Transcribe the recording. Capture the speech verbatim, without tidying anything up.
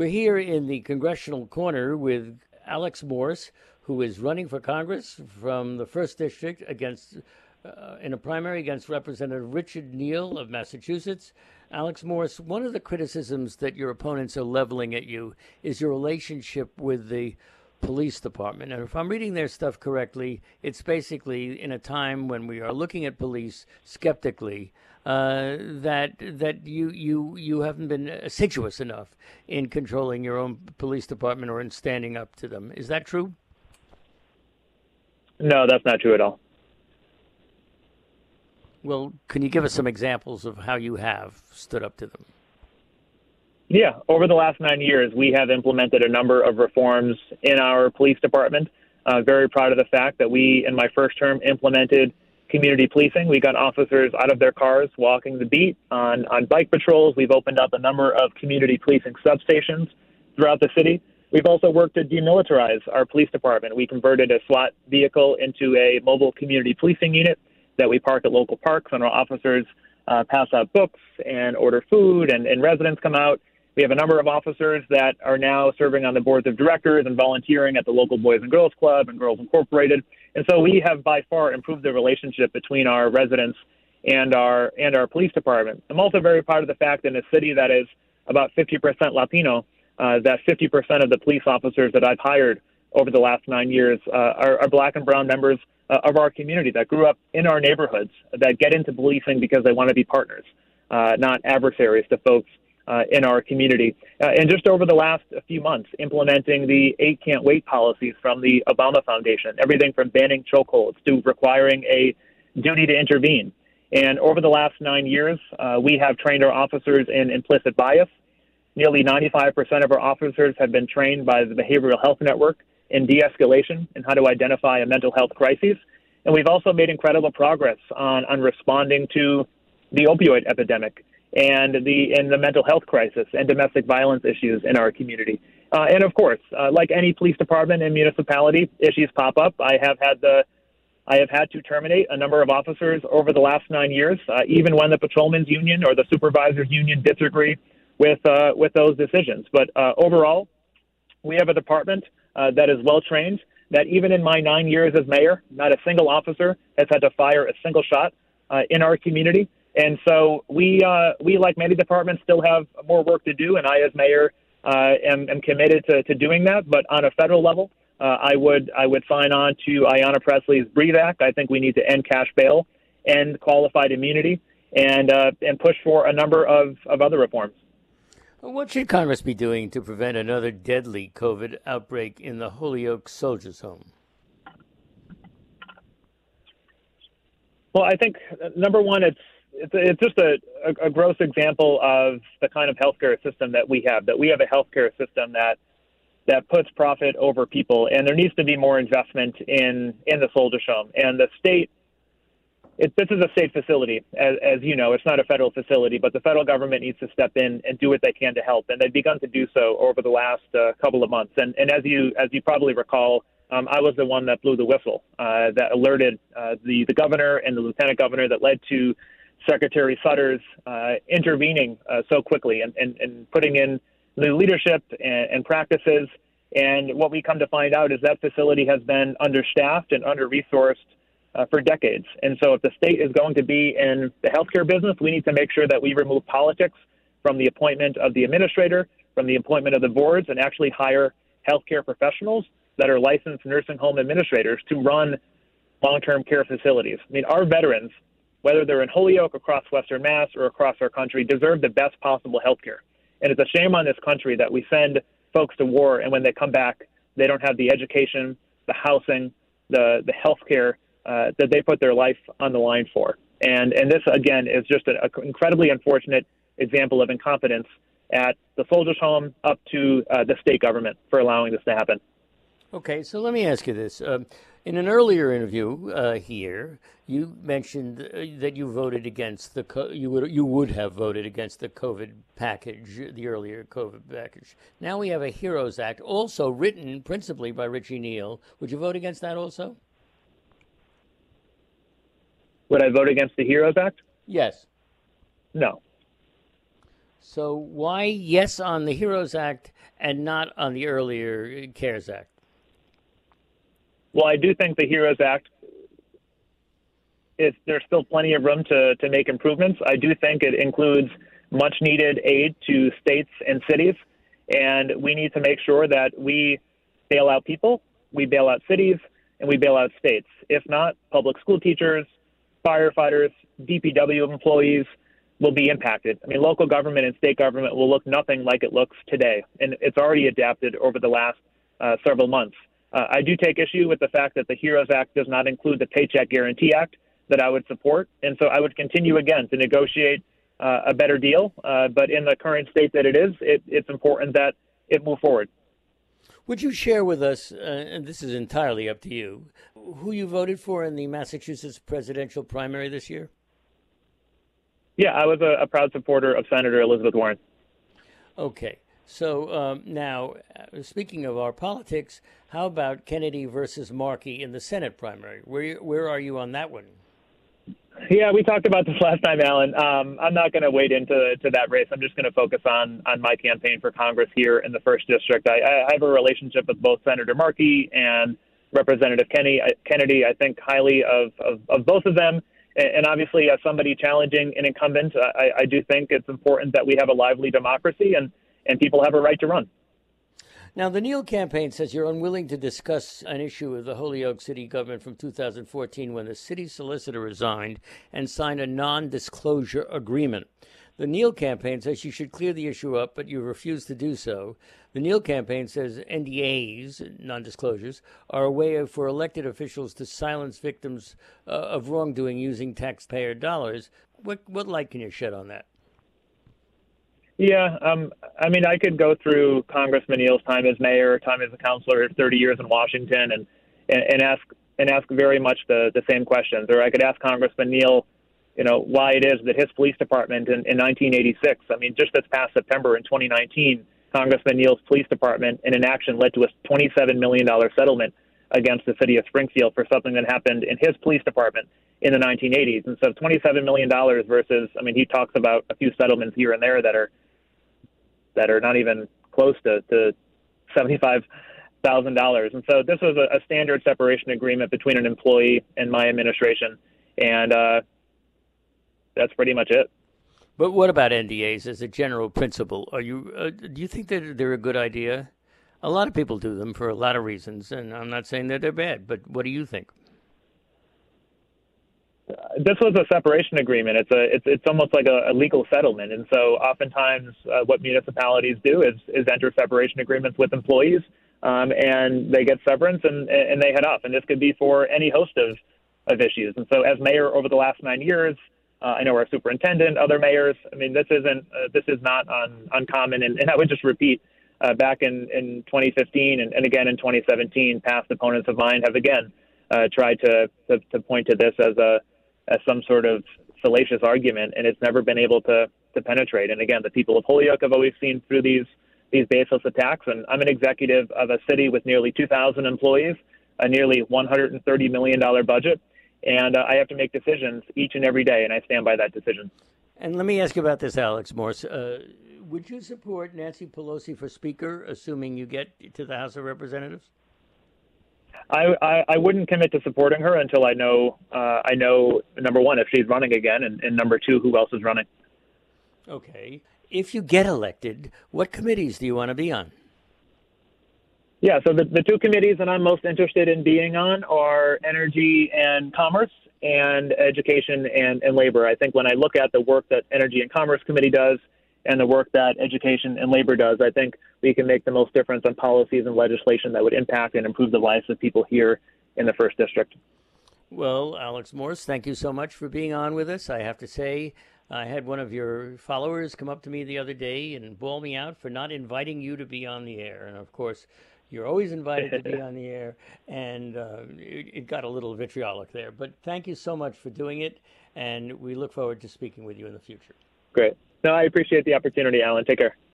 We're here in the congressional corner with Alex Morse, who is running for Congress from the first district against, uh, in a primary against Representative Richard Neal of Massachusetts. Alex Morse, one of the criticisms that your opponents are leveling at you is your relationship with the police department. And if I'm reading their stuff correctly, it's basically in a time when we are looking at police skeptically, uh, that that you you you haven't been assiduous enough in controlling your own police department or in standing up to them. Is that true? No, that's not true at all. Well, can you give us some examples of how you have stood up to them? Yeah, over the last nine years, we have implemented a number of reforms in our police department. Uh, very proud of the fact that we, in my first term, implemented community policing. We got officers out of their cars walking the beat on, on bike patrols. We've opened up a number of community policing substations throughout the city. We've also worked to demilitarize our police department. We converted a SWAT vehicle into a mobile community policing unit that we park at local parks, and our officers uh, pass out books and order food, and, and residents come out. We have a number of officers that are now serving on the boards of directors and volunteering at the local Boys and Girls Club and Girls Incorporated. And so we have by far improved the relationship between our residents and our and our police department. I'm also very proud of the fact in a city that is about fifty percent Latino, uh, that fifty percent of the police officers that I've hired over the last nine years uh, are, are black and brown members uh, of our community that grew up in our neighborhoods, that get into policing because they want to be partners, uh, not adversaries to folks Uh, in our community. Uh, and just over the last few months, implementing the eight can't wait policies from the Obama Foundation, everything from banning chokeholds to requiring a duty to intervene. And over the last nine years, uh, we have trained our officers in implicit bias. Nearly ninety-five percent of our officers have been trained by the Behavioral Health Network in de-escalation and how to identify a mental health crisis. And we've also made incredible progress on, on responding to the opioid epidemic and the and the mental health crisis and domestic violence issues in our community. Uh, and of course, uh, like any police department and municipality, issues pop up. I have had the I have had to terminate a number of officers over the last nine years, uh, even when the patrolmen's union or the supervisors union disagree with uh, with those decisions. But uh, overall, we have a department uh, that is well trained. That even in my nine years as mayor, not a single officer has had to fire a single shot uh, in our community. And so we, uh, we like many departments, still have more work to do, and I, as mayor, uh, am, am committed to, to doing that. But on a federal level, uh, I would I would sign on to Ayanna Pressley's BREATHE Act. I think we need to end cash bail, end qualified immunity, and uh, and push for a number of, of other reforms. What should Congress be doing to prevent another deadly COVID outbreak in the Holyoke Soldiers' Home? Well, I think, uh, number one, it's It's, it's just a, a, a gross example of the kind of healthcare system that we have, that we have a healthcare system that that puts profit over people. And there needs to be more investment in, in the Soldiers' Home. And the state, it, this is a state facility, as, as you know. It's not a federal facility, but the federal government needs to step in and do what they can to help. And they've begun to do so over the last uh, couple of months. And, and as you as you probably recall, um, I was the one that blew the whistle, uh, that alerted uh, the, the governor and the lieutenant governor, that led to Secretary Sutter's uh, intervening uh, so quickly and, and, and putting in new leadership and, and practices. And what we come to find out is that facility has been understaffed and under-resourced uh, for decades. And so if the state is going to be in the healthcare business, we need to make sure that we remove politics from the appointment of the administrator, from the appointment of the boards, and actually hire healthcare professionals that are licensed nursing home administrators to run long-term care facilities. I mean, our veterans, whether they're in Holyoke, across Western Mass, or across our country, deserve the best possible health care. And it's a shame on this country that we send folks to war, and when they come back, they don't have the education, the housing, the, the health care uh, that they put their life on the line for. And, and this, again, is just an incredibly unfortunate example of incompetence at the Soldiers' Home up to uh, the state government for allowing this to happen. Okay, so let me ask you this. Um, in an earlier interview uh, here, you mentioned uh, that you voted against the co- you would you would have voted against the COVID package, the earlier COVID package. Now we have a HEROES Act, also written principally by Richie Neal. Would you vote against that also? Would I vote against the HEROES Act? Yes. No. So why yes on the HEROES Act and not on the earlier CARES Act? Well, I do think the HEROES Act is there's still plenty of room to, to make improvements. I do think it includes much needed aid to states and cities, and we need to make sure that we bail out people, we bail out cities, and we bail out states. If not, public school teachers, firefighters, D P W employees will be impacted. I mean, local government and state government will look nothing like it looks today, and it's already adapted over the last uh, several months. Uh, I do take issue with the fact that the HEROES Act does not include the Paycheck Guarantee Act that I would support, and so I would continue again to negotiate uh, a better deal. Uh, but in the current state that it is, it, it's important that it move forward. Would you share with us, uh, and this is entirely up to you, who you voted for in the Massachusetts presidential primary this year? Yeah, I was a, a proud supporter of Senator Elizabeth Warren. Okay. So um, now, uh, speaking of our politics, how about Kennedy versus Markey in the Senate primary? Where where are you on that one? Yeah, we talked about this last time, Alan. Um, I'm not going to wade into to that race. I'm just going to focus on on my campaign for Congress here in the first district. I, I have a relationship with both Senator Markey and Representative Kennedy. Kennedy, I think highly of, of, of both of them. And obviously, as somebody challenging an incumbent, I, I do think it's important that we have a lively democracy and, and people have a right to run. Now, the Neal campaign says you're unwilling to discuss an issue of the Holyoke City government from two thousand fourteen when the city solicitor resigned and signed a non-disclosure agreement. The Neal campaign says you should clear the issue up, but you refuse to do so. The Neal campaign says N D As, non-disclosures, are a way for elected officials to silence victims uh, of wrongdoing using taxpayer dollars. What, what light can you shed on that? Yeah, um, I mean, I could go through Congressman Neal's time as mayor, time as a counselor, thirty years in Washington, and, and, and ask and ask very much the, the same questions. Or I could ask Congressman Neal, you know, why it is that his police department in, in nineteen eighty-six, I mean, just this past September in twenty nineteen, Congressman Neal's police department in an action led to a twenty-seven million dollars settlement against the city of Springfield for something that happened in his police department in the nineteen eighties. And so twenty-seven million dollars versus, I mean, he talks about a few settlements here and there that are that are not even close to, to seventy-five thousand dollars. And so this was a, a standard separation agreement between an employee and my administration. And uh, that's pretty much it. But what about N D As as a general principle? Are you uh, do you think that they're a good idea? A lot of people do them for a lot of reasons, and I'm not saying that they're bad, but what do you think? This was a separation agreement. It's a it's it's almost like a, a legal settlement, and so oftentimes uh, what municipalities do is is enter separation agreements with employees, um, and they get severance and and they head off. And this could be for any host of of issues. And so, as mayor over the last nine years, uh, I know our superintendent, other mayors. I mean, this isn't uh, this is not un, uncommon. And, and I would just repeat, uh, back in in twenty fifteen and, and again in twenty seventeen, past opponents of mine have again uh, tried to, to to point to this as a as some sort of salacious argument, and it's never been able to to penetrate. And again, the people of Holyoke have always seen through these these baseless attacks. And I'm an executive of a city with nearly two thousand employees, a nearly one hundred thirty million dollars budget, and uh, I have to make decisions each and every day, and I stand by that decision. And let me ask you about this, Alex Morse. Uh, would you support Nancy Pelosi for Speaker, assuming you get to the House of Representatives? I, I, I wouldn't commit to supporting her until I know, uh, I know, number one, if she's running again, and, and number two, who else is running. Okay. If you get elected, what committees do you want to be on? Yeah, so the, the two committees that I'm most interested in being on are energy and commerce and education and, and labor. I think when I look at the work that Energy and Commerce Committee does and the work that Education and Labor does, I think we can make the most difference on policies and legislation that would impact and improve the lives of people here in the first district. Well, Alex Morse, thank you so much for being on with us. I have to say, I had one of your followers come up to me the other day and bawl me out for not inviting you to be on the air. And of course, you're always invited to be on the air, and uh, it, it got a little vitriolic there. But thank you so much for doing it, and we look forward to speaking with you in the future. Great. No, I appreciate the opportunity, Alan. Take care.